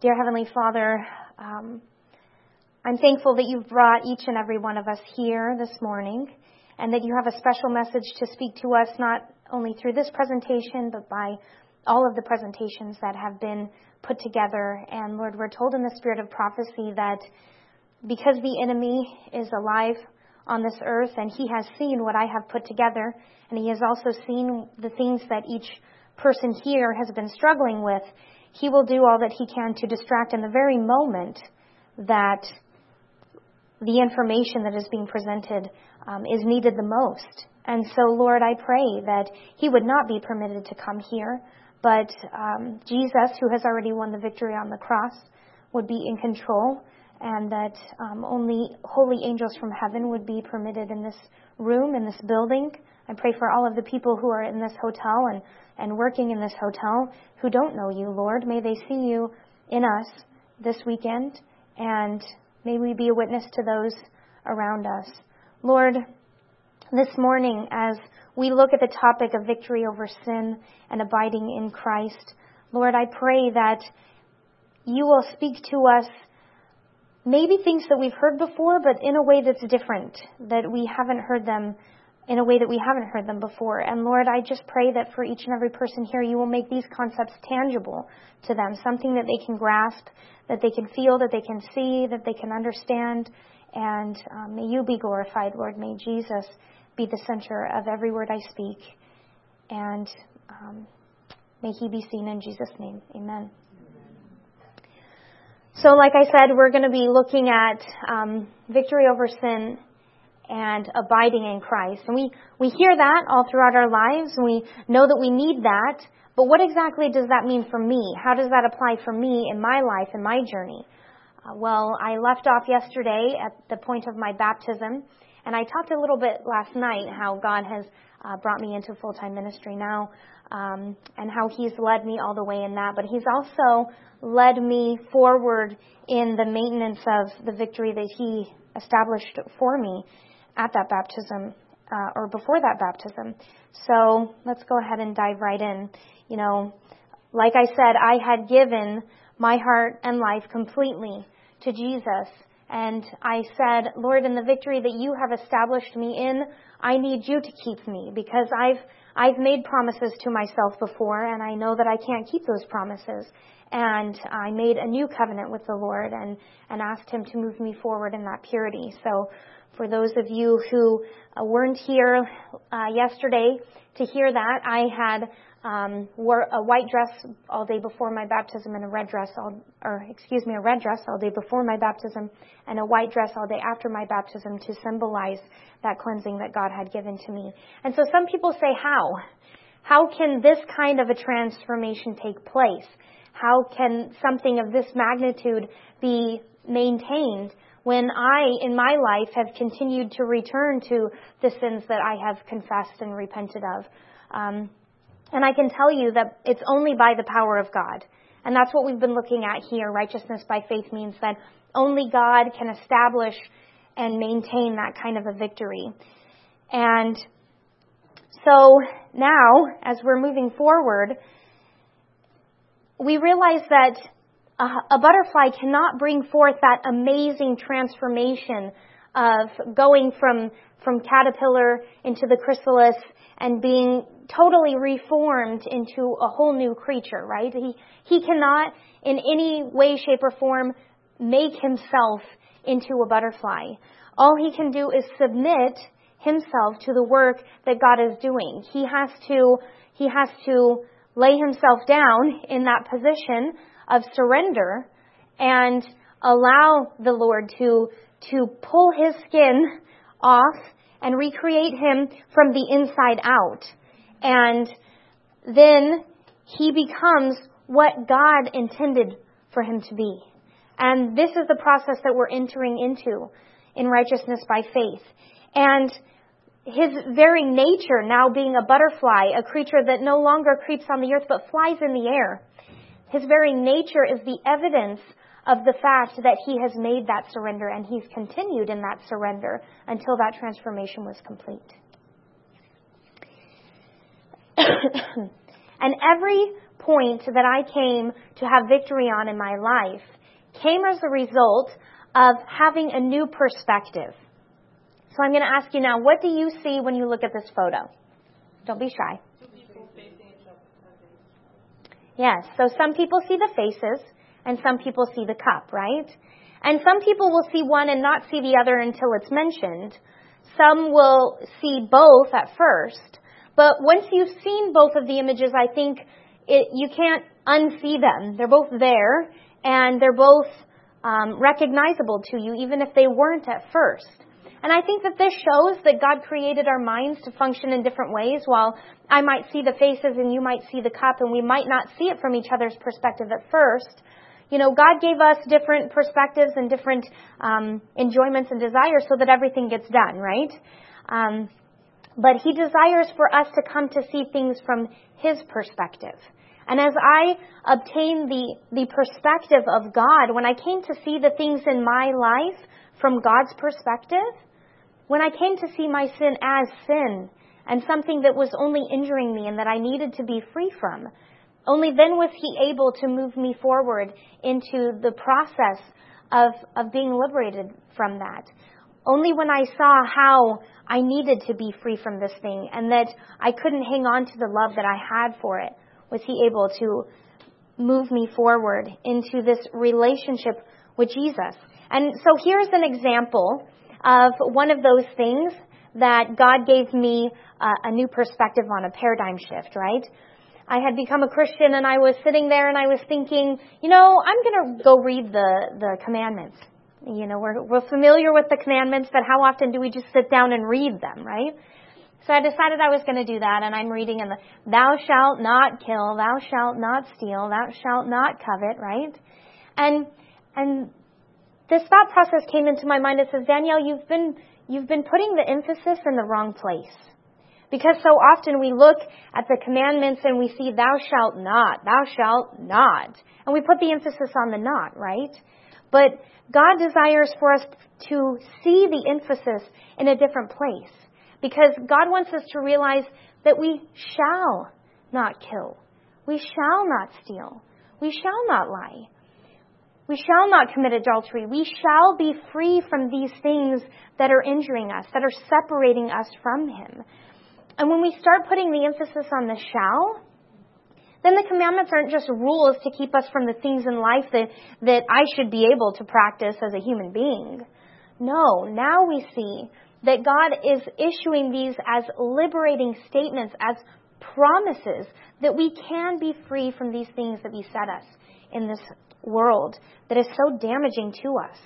Dear Heavenly Father, I'm thankful that you've brought each and every one of us here this morning, and that you have a special message to speak to us, not only through this presentation, but by all of the presentations that have been put together. And Lord, we're told in the spirit of prophecy that because the enemy is alive on this earth, and he has seen what I have put together, and he has also seen the things that each person here has been struggling with, he will do all that he can to distract in the very moment that the information that is being presented is needed the most. And so, Lord, I pray that he would not be permitted to come here, but Jesus, who has already won the victory on the cross, would be in control, and that only holy angels from heaven would be permitted in this room, in this building. I pray for all of the people who are in this hotel and working in this hotel who don't know you, Lord. May they see you in us this weekend, and may we be a witness to those around us. Lord, this morning, as we look at the topic of victory over sin and abiding in Christ, Lord, I pray that you will speak to us maybe things that we've heard before, but in a way that's different, that we haven't heard them in a way that we haven't heard them before. And Lord, I just pray that for each and every person here, you will make these concepts tangible to them, something that they can grasp, that they can feel, that they can see, that they can understand. And may you be glorified, Lord. May Jesus be the center of every word I speak. And may he be seen in Jesus' name. Amen. So like I said, we're going to be looking at victory over sin and abiding in Christ. And we hear that all throughout our lives, and we know that we need that. But what exactly does that mean for me? How does that apply for me in my life, in my journey? Well, I left off yesterday at the point of my baptism, and I talked a little bit last night how God has brought me into full-time ministry now, and how he's led me all the way in that. But he's also led me forward in the maintenance of the victory that he established for me at that baptism, or before that baptism. So let's go ahead and dive right in. You know, like I said, I had given my heart and life completely to Jesus. And I said, Lord, in the victory that you have established me in, I need you to keep me, because I've made promises to myself before, and I know that I can't keep those promises. And I made a new covenant with the Lord and asked him to move me forward in that purity. So for those of you who weren't here yesterday to hear that, I had wore a white dress all day before my baptism and a red dress all day before my baptism and a white dress all day after my baptism to symbolize that cleansing that God had given to me. And so some people say, how can this kind of a transformation take place? How can something of this magnitude be maintained when I, in my life, have continued to return to the sins that I have confessed and repented of? And I can tell you that it's only by the power of God. And that's what we've been looking at here. Righteousness by faith means that only God can establish and maintain that kind of a victory. And so now, as we're moving forward, we realize that a butterfly cannot bring forth that amazing transformation of going from caterpillar into the chrysalis and being totally reformed into a whole new creature, right? He cannot in any way, shape, or form make himself into a butterfly. All he can do is submit himself to the work that God is doing. He has to lay himself down in that position of surrender and allow the Lord to pull his skin off and recreate him from the inside out. And then he becomes what God intended for him to be. And this is the process that we're entering into in righteousness by faith. And his very nature, now being a butterfly, a creature that no longer creeps on the earth but flies in the air, his very nature is the evidence of the fact that he has made that surrender, and he's continued in that surrender until that transformation was complete. And every point that I came to have victory on in my life came as a result of having a new perspective. So I'm going to ask you now, what do you see when you look at this photo? Don't be shy. Yes, so some people see the faces and some people see the cup, right? And some people will see one and not see the other until it's mentioned. Some will see both at first. But once you've seen both of the images, I think you can't unsee them. They're both there and they're both recognizable to you, even if they weren't at first. And I think that this shows that God created our minds to function in different ways. While I might see the faces and you might see the cup, and we might not see it from each other's perspective at first. You know, God gave us different perspectives and different enjoyments and desires so that everything gets done, right? But He desires for us to come to see things from His perspective. And as I obtained the perspective of God, when I came to see the things in my life from God's perspective, when I came to see my sin as sin and something that was only injuring me and that I needed to be free from, only then was He able to move me forward into the process of being liberated from that. Only when I saw how I needed to be free from this thing and that I couldn't hang on to the love that I had for it was He able to move me forward into this relationship with Jesus. And so here's an example of one of those things that God gave me a new perspective on, a paradigm shift, right? I had become a Christian and I was sitting there and I was thinking, I'm going to go read the commandments. We're familiar with the commandments, but how often do we just sit down and read them, right? So I decided I was going to do that, and I'm reading in the thou shalt not kill, thou shalt not steal, thou shalt not covet, right? And this thought process came into my mind. It says, Danielle, you've been putting the emphasis in the wrong place. Because so often we look at the commandments and we see thou shalt not, and we put the emphasis on the not, right? But God desires for us to see the emphasis in a different place. Because God wants us to realize that we shall not kill. We shall not steal. We shall not lie. We shall not commit adultery. We shall be free from these things that are injuring us, that are separating us from Him. And when we start putting the emphasis on the shall, then the commandments aren't just rules to keep us from the things in life that I should be able to practice as a human being. No, now we see that God is issuing these as liberating statements, as promises that we can be free from these things that beset us in this world that is so damaging to us.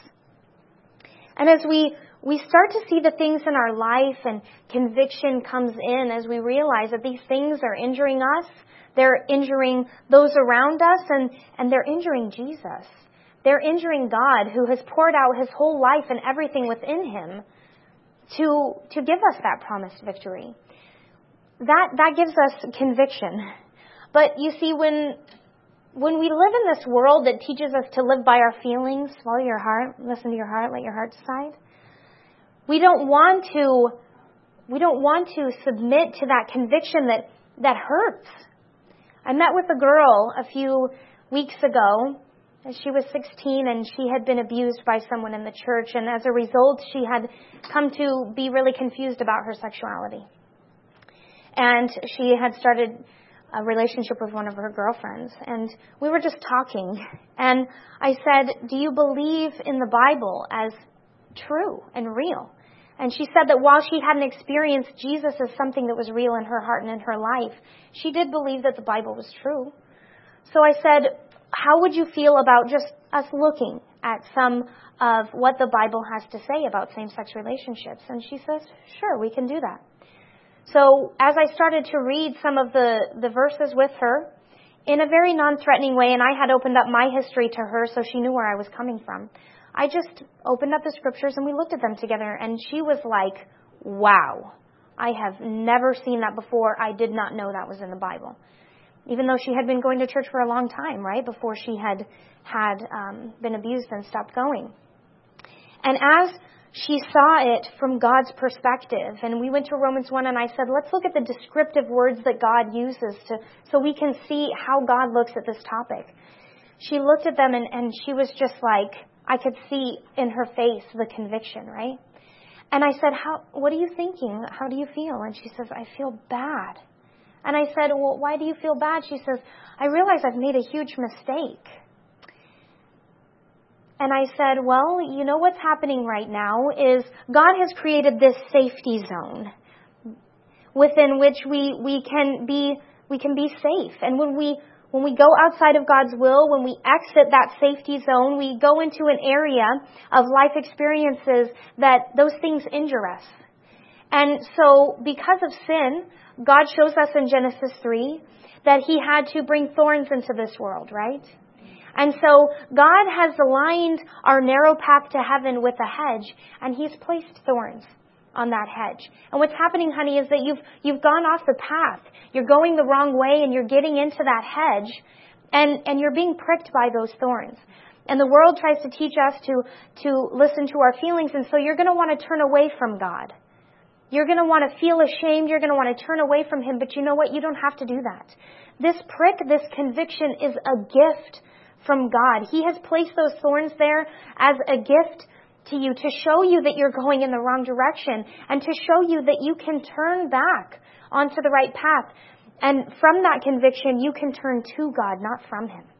And as we start to see the things in our life and conviction comes in as we realize that these things are injuring us, they're injuring those around us, and they're injuring Jesus. They're injuring God, who has poured out His whole life and everything within Him to give us that promised victory. That gives us conviction. But you see, when we live in this world that teaches us to live by our feelings, follow your heart, listen to your heart, let your heart decide, we don't want to submit to that conviction that hurts. I met with a girl a few weeks ago. She was 16 and she had been abused by someone in the church, and as a result she had come to be really confused about her sexuality. And she had started a relationship with one of her girlfriends, and we were just talking, and I said, do you believe in the Bible as true and real? And she said that while she hadn't experienced Jesus as something that was real in her heart and in her life, she did believe that the Bible was true. So I said, how would you feel about just us looking at some of what the Bible has to say about same-sex relationships? And she says, sure, we can do that. So as I started to read some of the verses with her in a very non-threatening way, and I had opened up my history to her so she knew where I was coming from, I just opened up the scriptures and we looked at them together, and she was like, wow, I have never seen that before. I did not know that was in the Bible. Even though she had been going to church for a long time, right, before she had been abused and stopped going. And as she saw it from God's perspective. And we went to Romans 1 and I said, let's look at the descriptive words that God uses so we can see how God looks at this topic. She looked at them and she was just like, I could see in her face the conviction, right? And I said, what are you thinking? How do you feel? And she says, I feel bad. And I said, well, why do you feel bad? She says, I realize I've made a huge mistake. And I said, well, you know what's happening right now is God has created this safety zone within which we can be safe. And when we go outside of God's will, when we exit that safety zone, we go into an area of life experiences that those things injure us. And so because of sin, God shows us in Genesis 3 that He had to bring thorns into this world, right? And so God has aligned our narrow path to heaven with a hedge, and He's placed thorns on that hedge. And what's happening, honey, is that you've gone off the path. You're going the wrong way, and you're getting into that hedge, and you're being pricked by those thorns. And the world tries to teach us to listen to our feelings, and so you're going to want to turn away from God. You're going to want to feel ashamed. You're going to want to turn away from Him, but you know what? You don't have to do that. This prick, this conviction is a gift from God. He has placed those thorns there as a gift to you to show you that you're going in the wrong direction and to show you that you can turn back onto the right path. And from that conviction, you can turn to God, not from Him.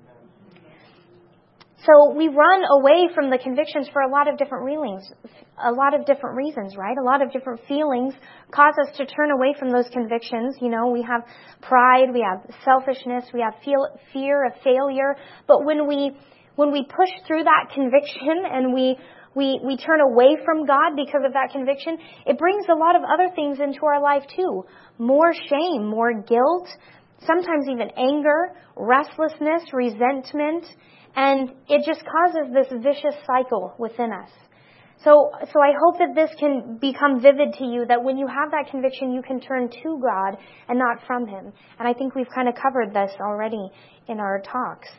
So we run away from the convictions for a lot of different reasons, right? A lot of different feelings cause us to turn away from those convictions. You know, we have pride, we have selfishness, we have fear of failure. But when we push through that conviction and we turn away from God because of that conviction, it brings a lot of other things into our life too. More shame, more guilt, sometimes even anger, restlessness, resentment. And it just causes this vicious cycle within us. So I hope that this can become vivid to you, that when you have that conviction, you can turn to God and not from Him. And I think we've kind of covered this already in our talks.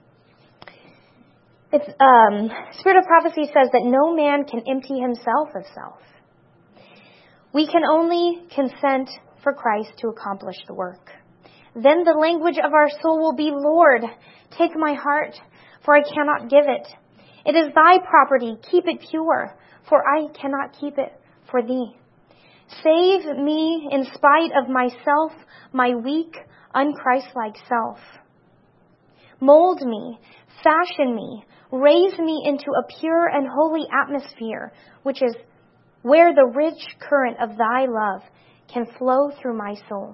Spirit of Prophecy says that no man can empty himself of self. We can only consent for Christ to accomplish the work. Then the language of our soul will be, Lord, take my heart, for I cannot give it. It is thy property, keep it pure, for I cannot keep it for thee. Save me in spite of myself, my weak, unchristlike self. Mold me, fashion me, raise me into a pure and holy atmosphere, which is where the rich current of thy love can flow through my soul.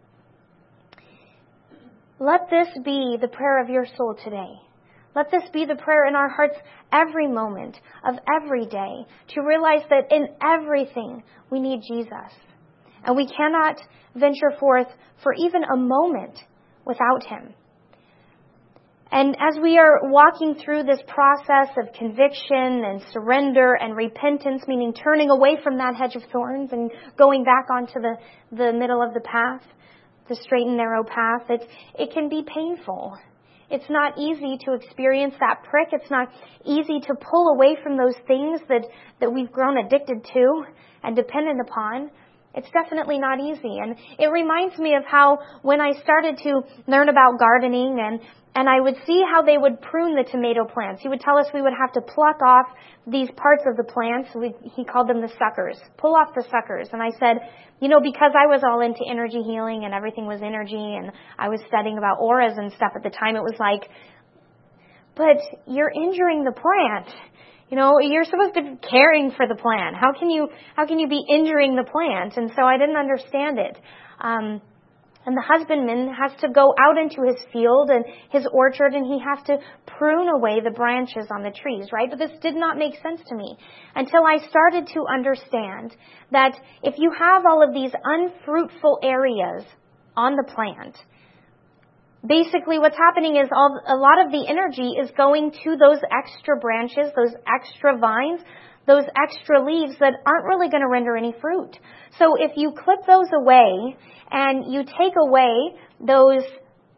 Let this be the prayer of your soul today. Let this be the prayer in our hearts every moment of every day, to realize that in everything we need Jesus. And we cannot venture forth for even a moment without Him. And as we are walking through this process of conviction and surrender and repentance, meaning turning away from that hedge of thorns and going back onto the middle of the path, the straight and narrow path, it can be painful. It's not easy to experience that prick. It's not easy to pull away from those things that we've grown addicted to and dependent upon. It's definitely not easy. And it reminds me of how when I started to learn about gardening and I would see how they would prune the tomato plants. He would tell us we would have to pluck off these parts of the plants. He called them the suckers. Pull off the suckers. And I said, because I was all into energy healing and everything was energy and I was studying about auras and stuff at the time, it was like, but you're injuring the plant. You're supposed to be caring for the plant. How can you be injuring the plant? And so I didn't understand it. And the husbandman has to go out into his field and his orchard, and he has to prune away the branches on the trees, right? But this did not make sense to me until I started to understand that if you have all of these unfruitful areas on the plant, basically what's happening is a lot of the energy is going to those extra branches, those extra vines, those extra leaves that aren't really going to render any fruit. So if you clip those away and you take away those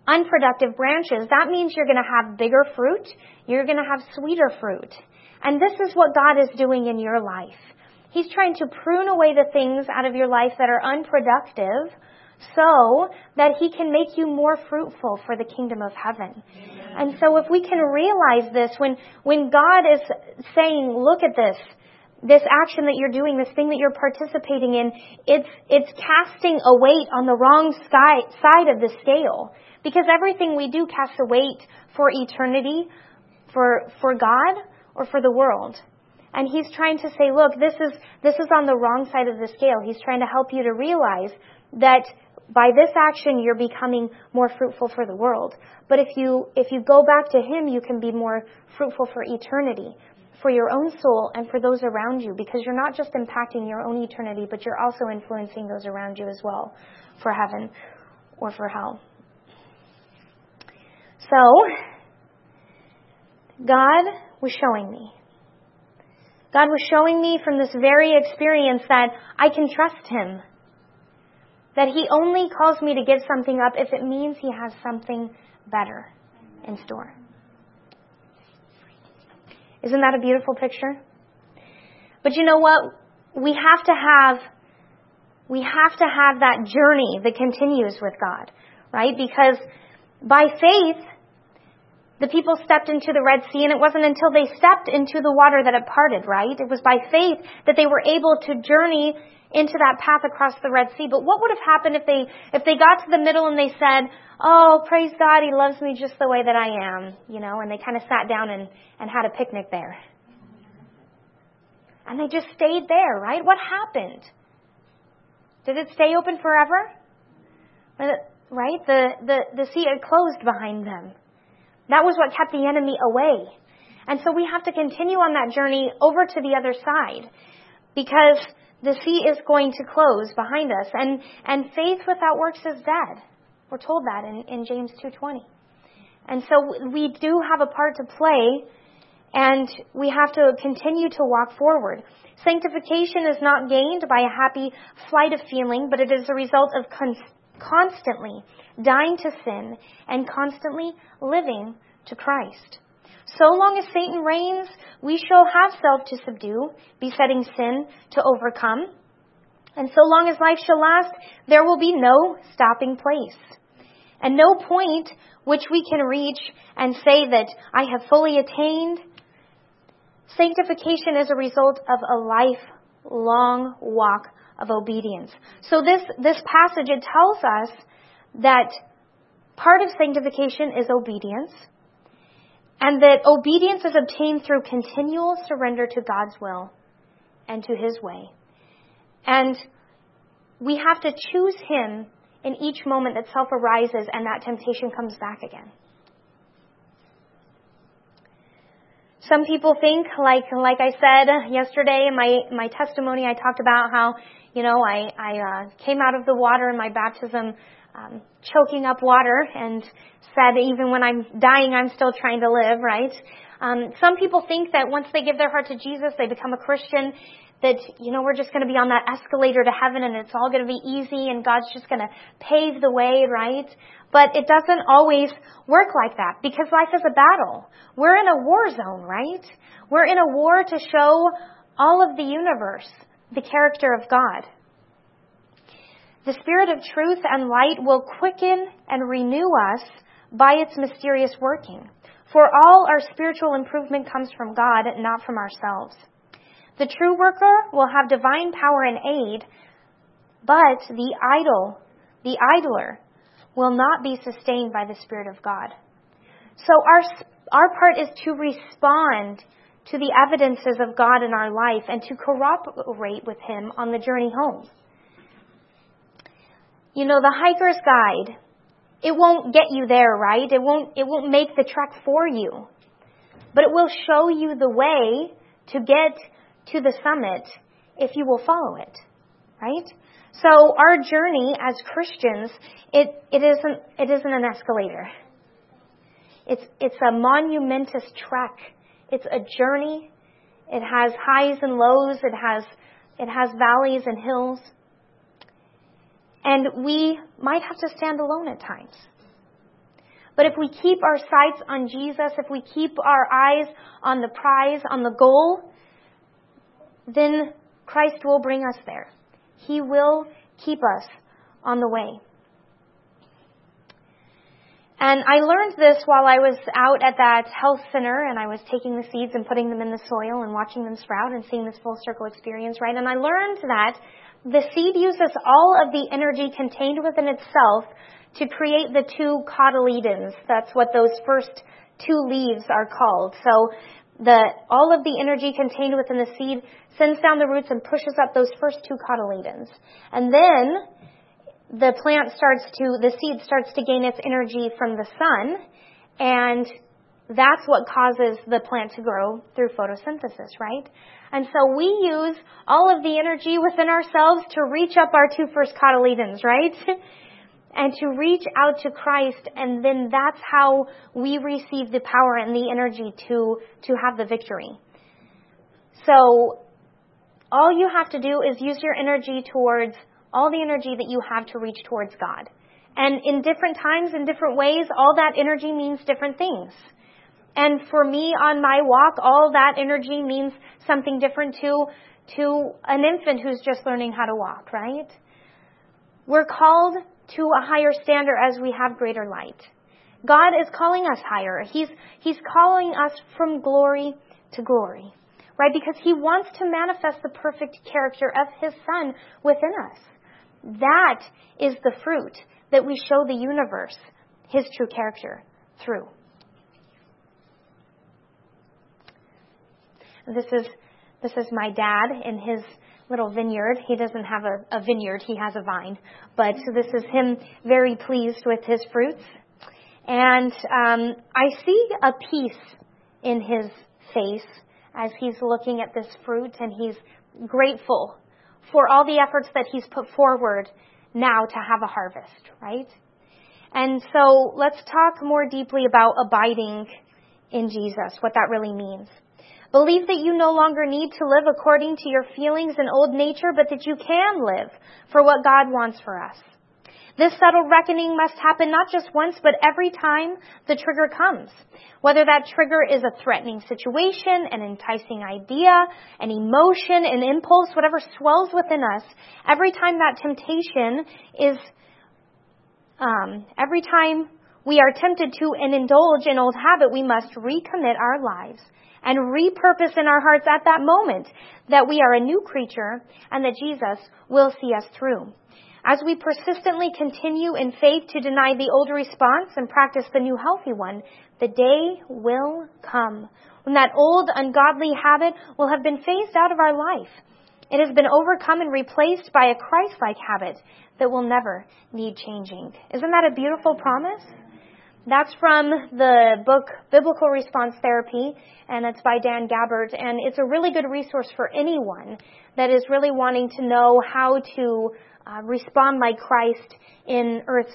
unproductive branches, that means you're going to have bigger fruit. You're going to have sweeter fruit. And this is what God is doing in your life. He's trying to prune away the things out of your life that are unproductive so that He can make you more fruitful for the kingdom of heaven. And so if we can realize this, when God is saying, look at this action that you're doing, this thing that you're participating in, it's casting a weight on the wrong side of the scale. Because everything we do casts a weight for eternity, for God, or for the world. And He's trying to say, look, this is on the wrong side of the scale. He's trying to help you to realize that by this action, you're becoming more fruitful for the world. But if you go back to Him, you can be more fruitful for eternity, for your own soul and for those around you, because you're not just impacting your own eternity, but you're also influencing those around you as well for heaven or for hell. So, God was showing me. God was showing me from this very experience that I can trust Him. That He only calls me to give something up if it means He has something better in store. Isn't that a beautiful picture? But you know what? We have to have that journey that continues with God, right? Because by faith, the people stepped into the Red Sea, and it wasn't until they stepped into the water that it parted, right? It was by faith that they were able to journey into that path across the Red Sea. But what would have happened if they got to the middle and they said, oh, praise God, He loves me just the way that I am, and they kind of sat down and had a picnic there. And they just stayed there, right? What happened? Did it stay open forever? Right? The sea had closed behind them. That was what kept the enemy away. And so we have to continue on that journey over to the other side, because the sea is going to close behind us. And faith without works is dead. We're told that in James 2:20. And so we do have a part to play, and we have to continue to walk forward. Sanctification is not gained by a happy flight of feeling, but it is a result of constantly dying to sin and constantly living to Christ. So long as Satan reigns, we shall have self to subdue, besetting sin to overcome. And so long as life shall last, there will be no stopping place, and no point which we can reach and say that I have fully attained. Sanctification is a result of a lifelong walk of obedience. So this passage, it tells us that part of sanctification is obedience, and that obedience is obtained through continual surrender to God's will and to His way. And we have to choose Him in each moment that self arises and that temptation comes back again. Some people think, like I said yesterday in my testimony, I talked about how, I came out of the water in my baptism choking up water, and said even when I'm dying, I'm still trying to live, right? Some people think that once they give their heart to Jesus, they become a Christian, that, we're just going to be on that escalator to heaven and it's all going to be easy and God's just going to pave the way, right? But it doesn't always work like that, because life is a battle. We're in a war zone, right? We're in a war to show all of the universe the character of God. The Spirit of truth and light will quicken and renew us by its mysterious working. For all our spiritual improvement comes from God, not from ourselves. The true worker will have divine power and aid, but the idler, will not be sustained by the Spirit of God. So our part is to respond to the evidences of God in our life and to cooperate with Him on the journey home. The hiker's guide, it won't get you there, right? It won't make the trek for you. But it will show you the way to get to the summit if you will follow it, right? So our journey as Christians, it isn't an escalator. It's a monumentous trek. It's a journey. It has highs and lows. It has valleys and hills. And we might have to stand alone at times. But if we keep our sights on Jesus, if we keep our eyes on the prize, on the goal, then Christ will bring us there. He will keep us on the way. And I learned this while I was out at that health center, and I was taking the seeds and putting them in the soil and watching them sprout and seeing this full circle experience, right? And I learned that the seed uses all of the energy contained within itself to create the two cotyledons. That's what those first two leaves are called. So all of the energy contained within the seed sends down the roots and pushes up those first two cotyledons. And then the seed starts to gain its energy from the sun, and that's what causes the plant to grow through photosynthesis, right? And so we use all of the energy within ourselves to reach up our two first cotyledons, right? And to reach out to Christ, and then that's how we receive the power and the energy to have the victory. So all you have to do is use your energy towards all the energy that you have to reach towards God. And in different times, in different ways, all that energy means different things. And for me on my walk, all that energy means something different to an infant who's just learning how to walk, right? We're called to a higher standard as we have greater light. God is calling us higher. He's calling us from glory to glory, right? Because He wants to manifest the perfect character of His Son within us. That is the fruit that we show the universe His true character through. This is my dad in his little vineyard. He doesn't have a vineyard, he has a vine. But this is him very pleased with his fruits. And I see a peace in his face as he's looking at this fruit, and he's grateful for all the efforts that he's put forward now to have a harvest, right? And so let's talk more deeply about abiding in Jesus, what that really means. Believe that you no longer need to live according to your feelings and old nature, but that you can live for what God wants for us. This subtle reckoning must happen not just once, but every time the trigger comes. Whether that trigger is a threatening situation, an enticing idea, an emotion, an impulse, whatever swells within us, every time that temptation is, every time we are tempted to and indulge in old habit, we must recommit our lives and repurpose in our hearts at that moment that we are a new creature and that Jesus will see us through. As we persistently continue in faith to deny the old response and practice the new healthy one, the day will come when that old ungodly habit will have been phased out of our life. It has been overcome and replaced by a Christ-like habit that will never need changing. Isn't that a beautiful promise? That's from the book Biblical Response Therapy, and it's by Dan Gabbert, and it's a really good resource for anyone that is really wanting to know how to respond like Christ in Earth's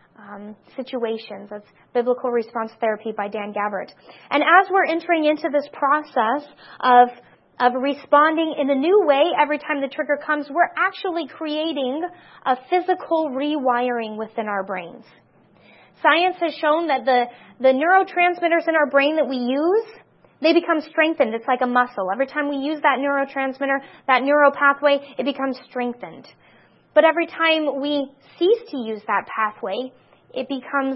situations. That's Biblical Response Therapy by Dan Gabbert. And as we're entering into this process of responding in a new way every time the trigger comes, we're actually creating a physical rewiring within our brains. Science has shown that the neurotransmitters in our brain that we use, they become strengthened. It's like a muscle. Every time we use that neurotransmitter, that neural pathway, it becomes strengthened. But every time we cease to use that pathway, it becomes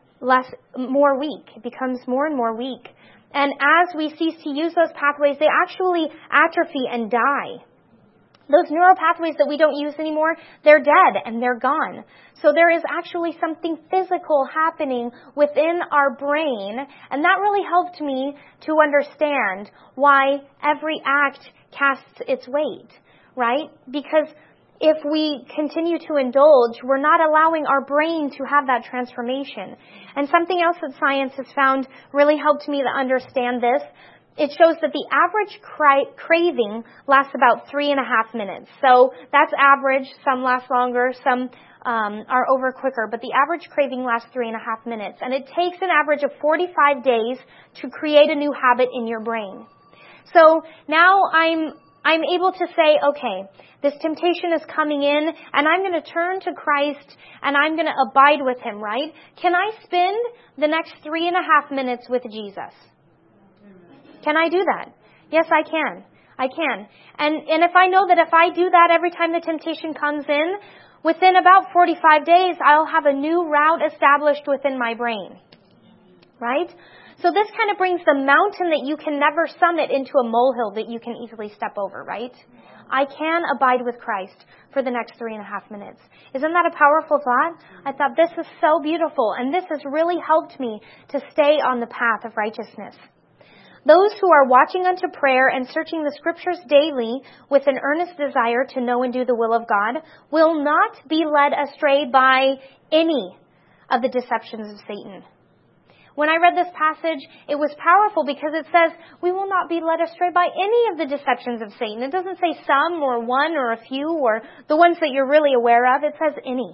more weak. It becomes more and more weak. And as we cease to use those pathways, they actually atrophy and die. Those neural pathways that we don't use anymore, they're dead and they're gone. So there is actually something physical happening within our brain, and that really helped me to understand why every act casts its weight, right? Because if we continue to indulge, we're not allowing our brain to have that transformation. And something else that science has found really helped me to understand this. It shows that the average craving lasts about 3.5 minutes. So that's average. Some last longer. Some are over quicker. But the average craving lasts 3.5 minutes. And it takes an average of 45 days to create a new habit in your brain. So now I'm I'm able to say, okay, this temptation is coming in, and I'm going to turn to Christ, and I'm going to abide with Him, right? Can I spend the next 3.5 minutes with Jesus? Can I do that? Yes, I can. I can. And if I know that if I do that every time the temptation comes in, within about 45 days, I'll have a new route established within my brain. Right? So this kind of brings the mountain that you can never summit into a molehill that you can easily step over, right? I can abide with Christ for the next 3.5 minutes. Isn't that a powerful thought? I thought this is so beautiful, and this has really helped me to stay on the path of righteousness. Those who are watching unto prayer and searching the Scriptures daily with an earnest desire to know and do the will of God will not be led astray by any of the deceptions of Satan. When I read this passage, it was powerful because it says we will not be led astray by any of the deceptions of Satan. It doesn't say some or one or a few or the ones that you're really aware of. It says any.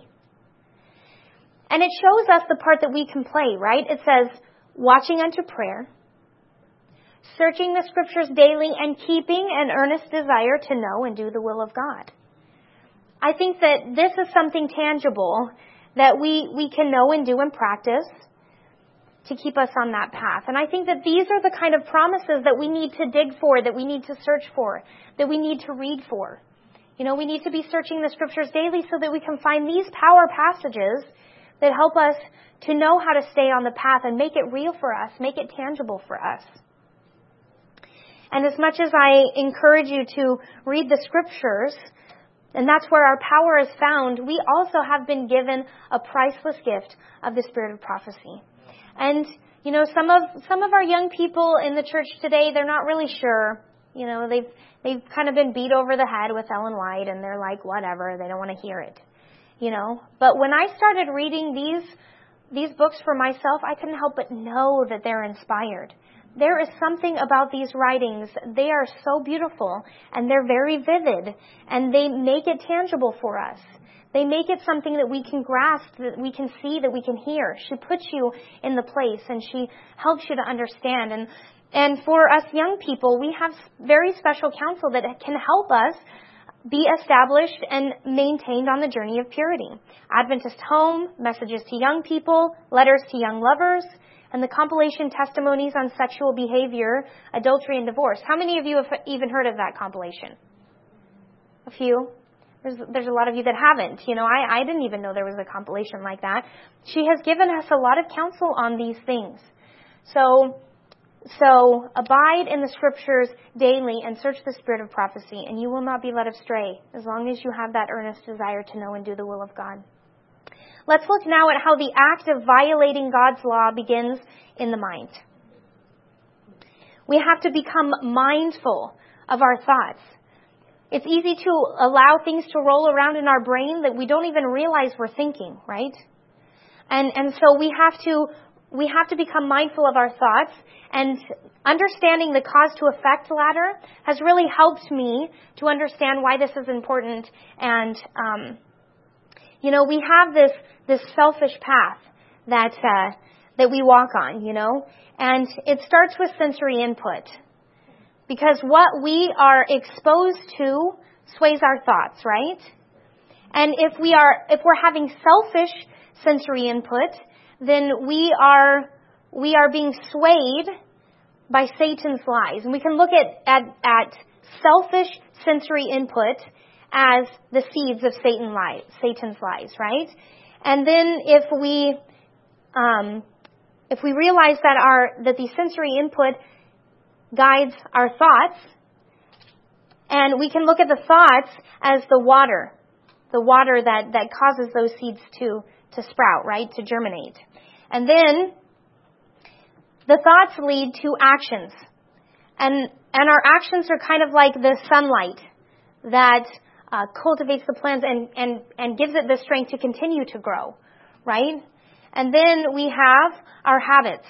And it shows us the part that we can play, right? It says watching unto prayer, searching the Scriptures daily, and keeping an earnest desire to know and do the will of God. I think that this is something tangible that we can know and do and practice to keep us on that path. And I think that these are the kind of promises that we need to dig for, that we need to search for, that we need to read for. You know, we need to be searching the Scriptures daily so that we can find these power passages that help us to know how to stay on the path and make it real for us, make it tangible for us. And as much as I encourage you to read the Scriptures, and that's where our power is found, we also have been given a priceless gift of the Spirit of prophecy. And, you know, some of our young people in the church today, they're not really sure. You know, they've kind of been beat over the head with Ellen White, and they're like, whatever, they don't want to hear it. You know, but when I started reading these books for myself, I couldn't help but know that they're inspired. There is something about these writings. They are so beautiful, and they're very vivid, and they make it tangible for us. They make it something that we can grasp, that we can see, that we can hear. She puts you in the place, and she helps you to understand. And for us young people, we have very special counsel that can help us be established and maintained on the journey of purity. Adventist Home, Messages to Young People, Letters to Young Lovers, and the compilation Testimonies on Sexual Behavior, Adultery, and Divorce. How many of you have even heard of that compilation? A few? There's a lot of you that haven't. You know, I didn't even know there was a compilation like that. She has given us a lot of counsel on these things. So abide in the Scriptures daily and search the spirit of prophecy, and you will not be led astray as long as you have that earnest desire to know and do the will of God. Let's look now at how the act of violating God's law begins in the mind. We have to become mindful of our thoughts. It's easy to allow things to roll around in our brain that we don't even realize we're thinking, right? And so we have to become mindful of our thoughts, and understanding the cause to effect ladder has really helped me to understand why this is important. And you know, we have this selfish path that we walk on, you know, and it starts with sensory input. Because what we are exposed to sways our thoughts, right? And if we're having selfish sensory input, then we are being swayed by Satan's lies. And we can look at selfish sensory input as the seeds of Satan's lies, right? And then if we realize that the sensory input guides our thoughts, and we can look at the thoughts as the water that causes those seeds to sprout, right, to germinate. And then the thoughts lead to actions, and our actions are kind of like the sunlight that cultivates the plants and gives it the strength to continue to grow, right? And then we have our habits.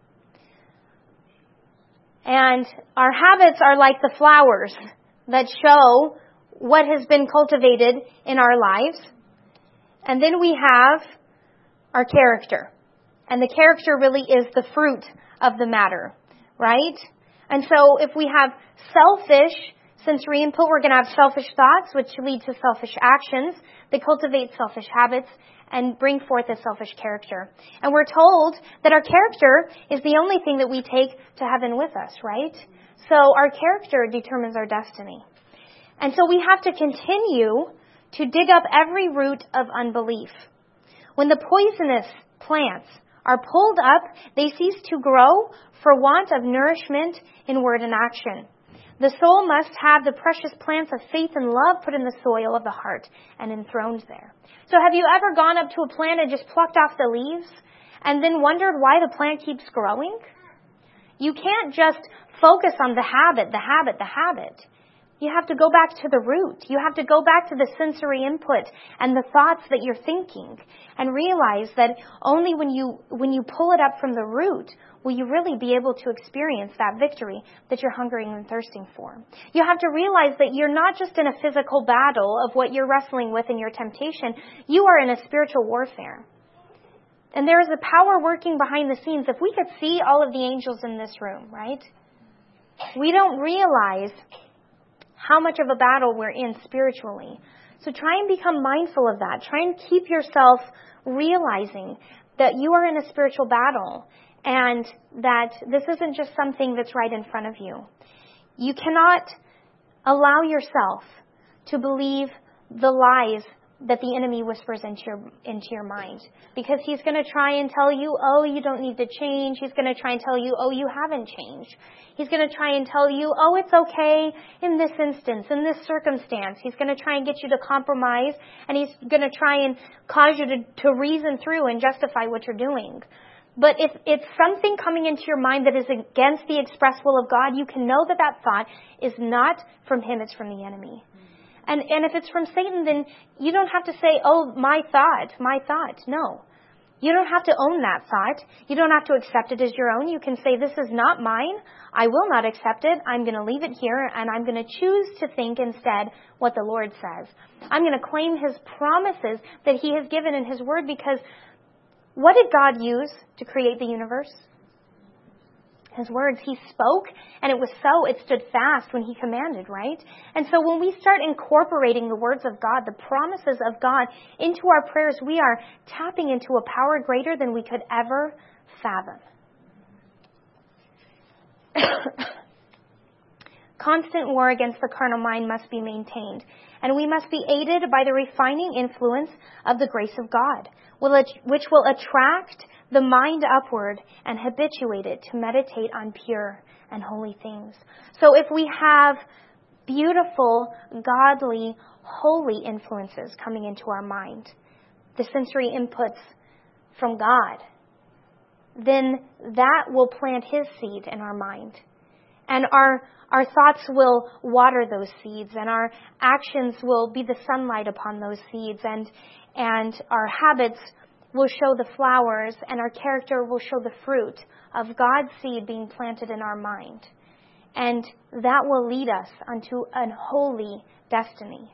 And our habits are like the flowers that show what has been cultivated in our lives. And then we have our character. And the character really is the fruit of the matter, right? And so if we have selfish sensory input, we're going to have selfish thoughts, which lead to selfish actions. They cultivate selfish habits and bring forth a selfish character. And we're told that our character is the only thing that we take to heaven with us, right? So our character determines our destiny. And so we have to continue to dig up every root of unbelief. When the poisonous plants are pulled up, they cease to grow for want of nourishment in word and action. The soul must have the precious plants of faith and love put in the soil of the heart and enthroned there. So have you ever gone up to a plant and just plucked off the leaves and then wondered why the plant keeps growing? You can't just focus on the habit. You have to go back to the root. You have to go back to the sensory input and the thoughts that you're thinking and realize that only when you pull it up from the root will you really be able to experience that victory that you're hungering and thirsting for. You have to realize that you're not just in a physical battle of what you're wrestling with in your temptation. You are in a spiritual warfare. And there is a power working behind the scenes. If we could see all of the angels in this room, right? We don't realize how much of a battle we're in spiritually. So try and become mindful of that. Try and keep yourself realizing that you are in a spiritual battle and that this isn't just something that's right in front of you. You cannot allow yourself to believe the lies that the enemy whispers into your mind. Because he's going to try and tell you, oh, you don't need to change. He's going to try and tell you, oh, you haven't changed. He's going to try and tell you, oh, it's okay in this instance, in this circumstance. He's going to try and get you to compromise, and he's going to try and cause you to reason through and justify what you're doing. But if it's something coming into your mind that is against the express will of God, you can know that that thought is not from him, it's from the enemy. And if it's from Satan, then you don't have to say, oh, my thought. No. You don't have to own that thought. You don't have to accept it as your own. You can say, this is not mine. I will not accept it. I'm going to leave it here, and I'm going to choose to think instead what the Lord says. I'm going to claim his promises that he has given in his word, because what did God use to create the universe? His words. He spoke, and it stood fast when he commanded, right? And so when we start incorporating the words of God, the promises of God into our prayers, we are tapping into a power greater than we could ever fathom. Constant war against the carnal mind must be maintained, and we must be aided by the refining influence of the grace of God, which will attract the mind upward and habituate it to meditate on pure and holy things. So if we have beautiful, godly, holy influences coming into our mind, the sensory inputs from God, then that will plant his seed in our mind. And our thoughts will water those seeds, and our actions will be the sunlight upon those seeds, and our habits will show the flowers, and our character will show the fruit of God's seed being planted in our mind. And that will lead us unto a holy destiny.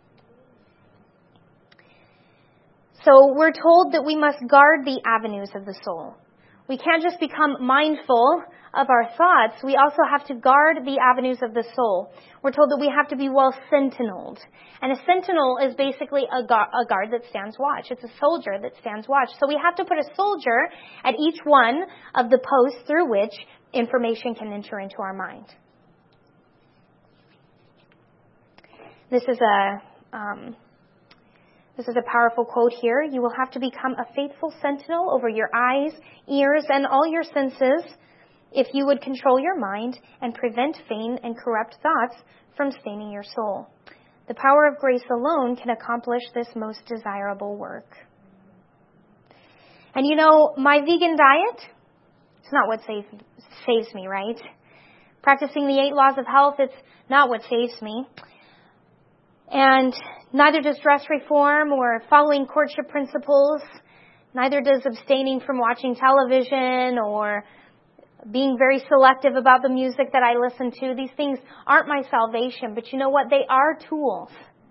So we're told that we must guard the avenues of the soul. We can't just become mindful of our thoughts. We also have to guard the avenues of the soul. We're told that we have to be well sentineled. And a sentinel is basically a guard that stands watch. It's a soldier that stands watch. So we have to put a soldier at each one of the posts through which information can enter into our mind. This is a powerful quote here. You will have to become a faithful sentinel over your eyes, ears, and all your senses if you would control your mind and prevent vain and corrupt thoughts from staining your soul. The power of grace alone can accomplish this most desirable work. And you know, my vegan diet, it's not what saves me, right? Practicing the 8 laws of health, it's not what saves me. And neither does dress reform or following courtship principles. Neither does abstaining from watching television or being very selective about the music that I listen to. These things aren't my salvation, but you know what? They are tools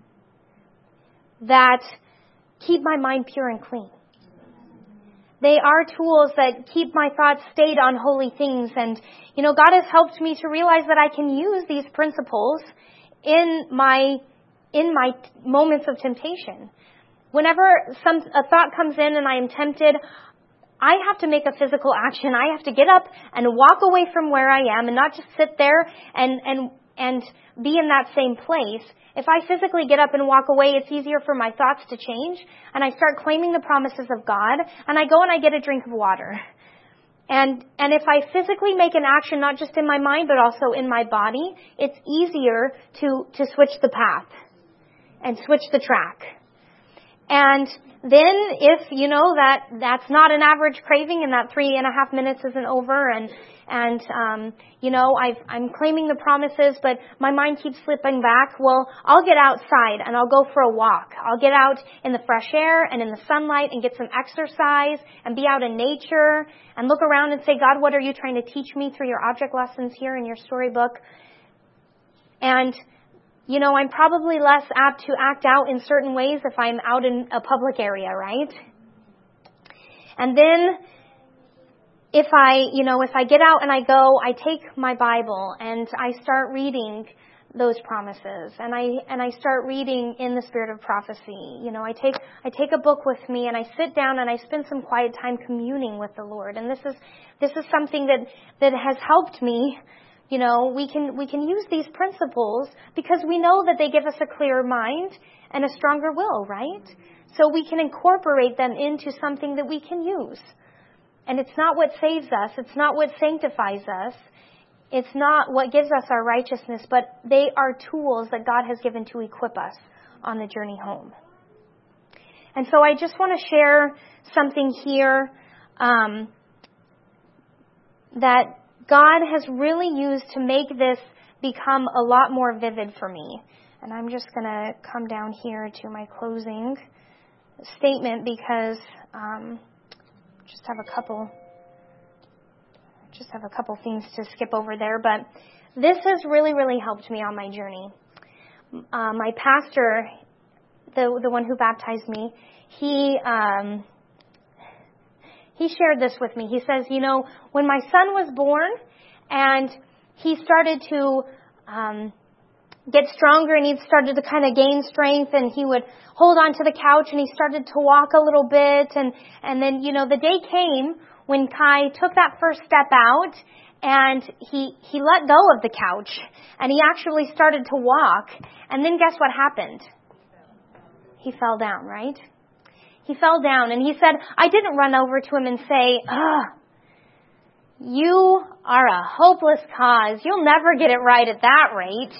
that keep my mind pure and clean. They are tools that keep my thoughts stayed on holy things. And, you know, God has helped me to realize that I can use these principles in my moments of temptation. Whenever a thought comes in and I am tempted, I have to make a physical action. I have to get up and walk away from where I am and not just sit there and be in that same place. If I physically get up and walk away, it's easier for my thoughts to change, and I start claiming the promises of God, and I go and I get a drink of water. And if I physically make an action, not just in my mind, but also in my body, it's easier to switch the path and switch the track. And then if you know that's not an average craving and that 3.5 minutes isn't over and I'm claiming the promises, but my mind keeps slipping back, well, I'll get outside and I'll go for a walk. I'll get out in the fresh air and in the sunlight and get some exercise and be out in nature and look around and say, God, what are you trying to teach me through your object lessons here in your storybook? And I'm probably less apt to act out in certain ways if I'm out in a public area, right? And then if I get out and I take my Bible and I start reading those promises and I start reading in the spirit of prophecy. I take a book with me and I sit down and I spend some quiet time communing with the Lord. And this is something that has helped me. We can use these principles because we know that they give us a clearer mind and a stronger will, right? So we can incorporate them into something that we can use. And it's not what saves us. It's not what sanctifies us. It's not what gives us our righteousness, but they are tools that God has given to equip us on the journey home. And so I just want to share something here that God has really used to make this become a lot more vivid for me. And I'm just going to come down here to my closing statement because just have a couple things to skip over there. But this has really, really helped me on my journey. My pastor, the one who baptized me, he shared this with me. He says, when my son was born and he started to get stronger and he started to kind of gain strength and he would hold on to the couch and he started to walk a little bit. And then, the day came when Kai took that first step out and he let go of the couch and he actually started to walk. And then guess what happened? He fell down, right? He fell down and he said, I didn't run over to him and say, you are a hopeless cause. You'll never get it right at that rate.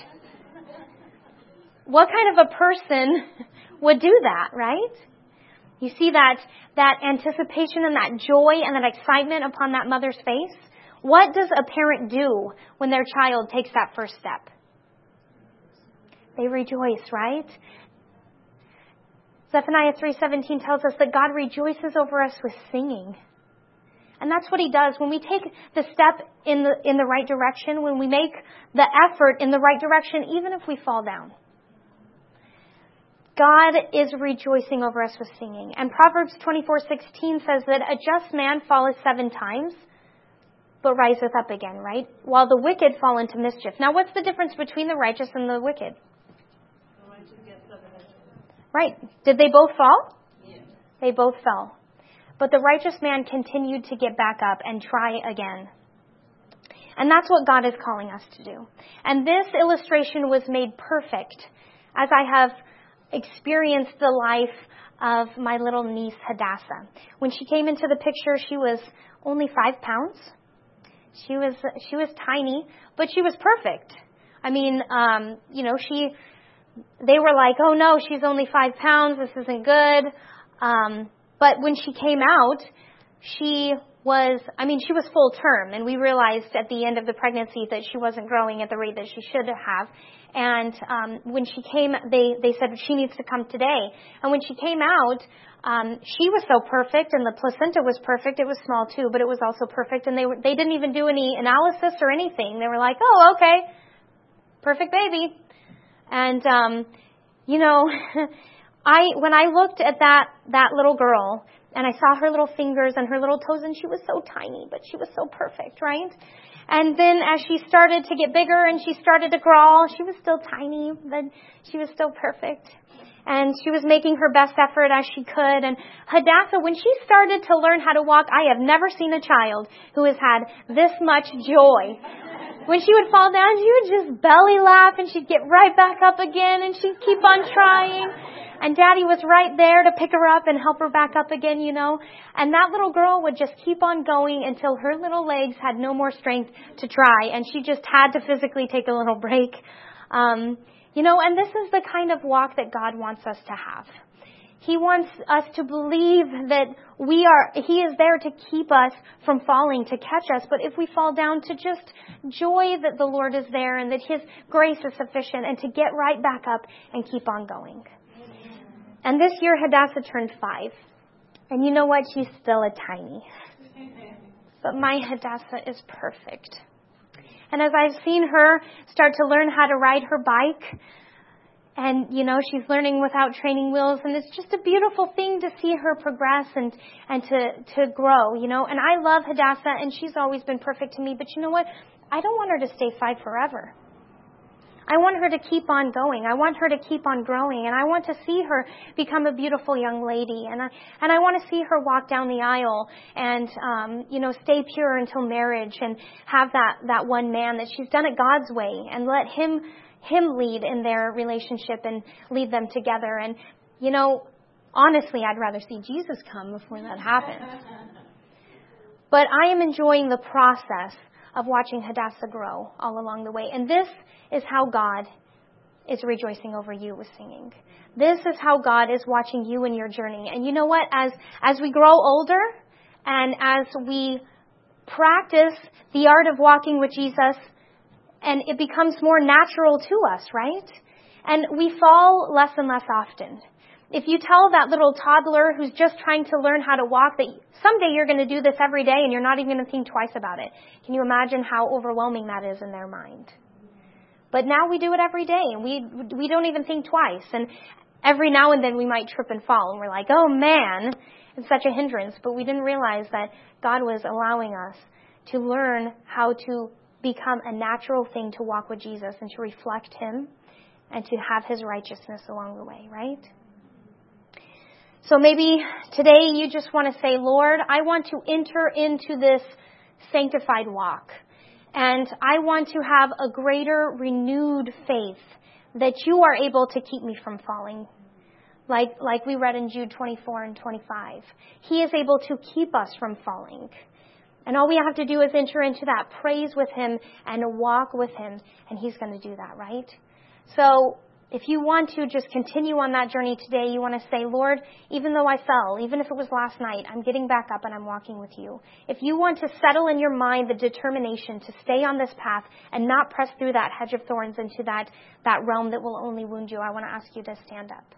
What kind of a person would do that, right? You see that anticipation and that joy and that excitement upon that mother's face? What does a parent do when their child takes that first step? They rejoice, right? Zephaniah 3:17 tells us that God rejoices over us with singing. And that's what he does. When we take the step in the right direction, when we make the effort in the right direction, even if we fall down, God is rejoicing over us with singing. And Proverbs 24:16 says that a just man falleth 7 times, but riseth up again, right? While the wicked fall into mischief. Now, what's the difference between the righteous and the wicked? The righteous get 7 times. Right. Did they both fall? Yes. They both fell. But the righteous man continued to get back up and try again. And that's what God is calling us to do. And this illustration was made perfect as I have experienced the life of my little niece, Hadassah. When she came into the picture, she was only 5 pounds. She was tiny, but she was perfect. I mean, they were like, oh no, she's only 5 pounds. This isn't good. But when she came out, she was full term. And we realized at the end of the pregnancy that she wasn't growing at the rate that she should have. And when she came, they said she needs to come today. And when she came out, she was so perfect, and the placenta was perfect. It was small too, but it was also perfect. And they didn't even do any analysis or anything. They were like, oh, okay, perfect baby. And when I looked at that little girl and I saw her little fingers and her little toes, and she was so tiny, but she was so perfect, right? And then as she started to get bigger and she started to crawl, she was still tiny, but she was still perfect. And she was making her best effort as she could. And Hadassah, when she started to learn how to walk, I have never seen a child who has had this much joy. When she would fall down, she would just belly laugh and she'd get right back up again and she'd keep on trying. And Daddy was right there to pick her up and help her back up again, And that little girl would just keep on going until her little legs had no more strength to try. And she just had to physically take a little break. And this is the kind of walk that God wants us to have. He wants us to believe that He is there to keep us from falling, to catch us. But if we fall down, to just joy that the Lord is there and that His grace is sufficient and to get right back up and keep on going. And this year, Hadassah turned 5. And you know what? She's still a tiny. But my Hadassah is perfect. And as I've seen her start to learn how to ride her bike, and, she's learning without training wheels, and it's just a beautiful thing to see her progress and to grow, And I love Hadassah, and she's always been perfect to me. But you know what? I don't want her to stay 5 forever. I want her to keep on going. I want her to keep on growing. And I want to see her become a beautiful young lady. And I want to see her walk down the aisle and, stay pure until marriage and have that one man that she's done it God's way and let him lead in their relationship and lead them together. And, honestly, I'd rather see Jesus come before that happens. But I am enjoying the process of watching Hadassah grow all along the way. And this is how God is rejoicing over you with singing. This is how God is watching you in your journey. And you know what? As we grow older and as we practice the art of walking with Jesus, and it becomes more natural to us, right? And we fall less and less often. If you tell that little toddler who's just trying to learn how to walk that someday you're going to do this every day and you're not even going to think twice about it, can you imagine how overwhelming that is in their mind? But now we do it every day and we don't even think twice. And every now and then we might trip and fall and we're like, oh man, it's such a hindrance. But we didn't realize that God was allowing us to learn how to become a natural thing to walk with Jesus and to reflect Him and to have His righteousness along the way, right? So maybe today you just want to say, Lord, I want to enter into this sanctified walk. And I want to have a greater renewed faith that you are able to keep me from falling. Like we read in Jude 24 and 25. He is able to keep us from falling. And all we have to do is enter into that praise with Him and walk with Him. And He's going to do that, right? So if you want to just continue on that journey today, you want to say, Lord, even though I fell, even if it was last night, I'm getting back up and I'm walking with you. If you want to settle in your mind the determination to stay on this path and not press through that hedge of thorns into that realm that will only wound you, I want to ask you to stand up.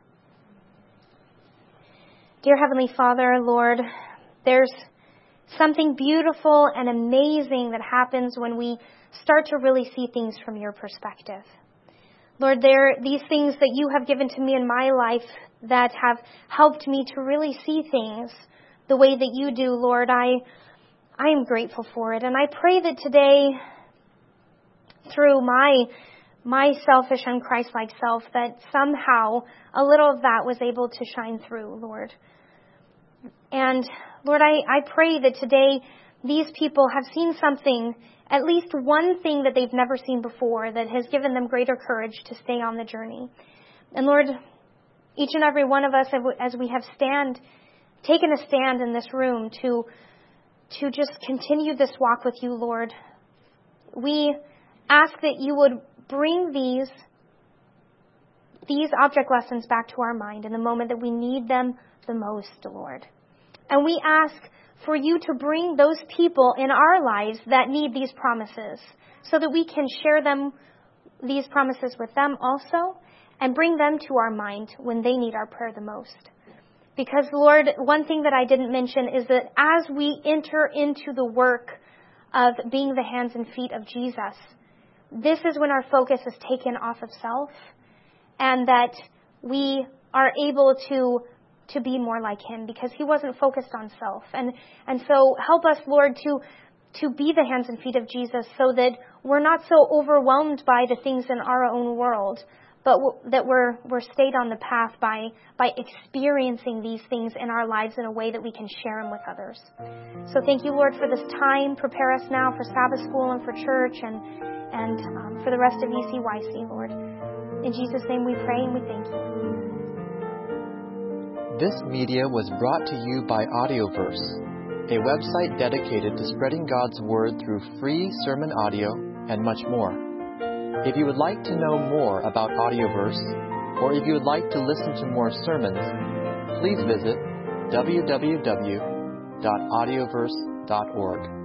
Dear Heavenly Father, Lord, there's something beautiful and amazing that happens when we start to really see things from your perspective. Lord, there are these things that you have given to me in my life that have helped me to really see things the way that you do, Lord. I am grateful for it. And I pray that today, through my selfish and Christ-like self, that somehow a little of that was able to shine through, Lord. And Lord, I pray that today these people have seen something, at least one thing that they've never seen before that has given them greater courage to stay on the journey. And Lord, each and every one of us, as we have taken a stand in this room to just continue this walk with you, Lord, we ask that you would bring these object lessons back to our mind in the moment that we need them the most, Lord. And we ask for you to bring those people in our lives that need these promises so that we can share these promises with them also and bring them to our mind when they need our prayer the most. Because, Lord, one thing that I didn't mention is that as we enter into the work of being the hands and feet of Jesus, this is when our focus is taken off of self and that we are able to be more like Him because He wasn't focused on self. And so help us, Lord, to be the hands and feet of Jesus so that we're not so overwhelmed by the things in our own world, but that we're stayed on the path by experiencing these things in our lives in a way that we can share them with others. So thank you, Lord, for this time. Prepare us now for Sabbath school and for church and for the rest of ECYC, Lord. In Jesus' name we pray and we thank you. This media was brought to you by Audioverse, a website dedicated to spreading God's Word through free sermon audio and much more. If you would like to know more about Audioverse, or if you would like to listen to more sermons, please visit www.audioverse.org.